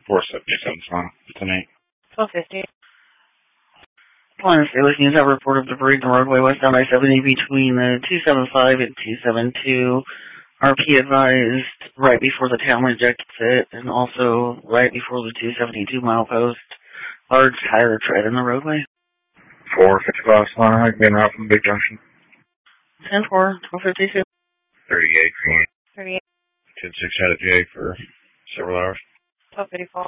477 tonight. 1250. Lawrence Daily News have report of debris in the roadway westbound I-70 between the 275 and 272. RP advised right before the Talmadge exit and also right before the 272 milepost. Large tire tread in the roadway. 455 Solana, being out from the Big Junction. 10-4, 1252. 38 for 38. 10-6 out of J for several hours. 1254.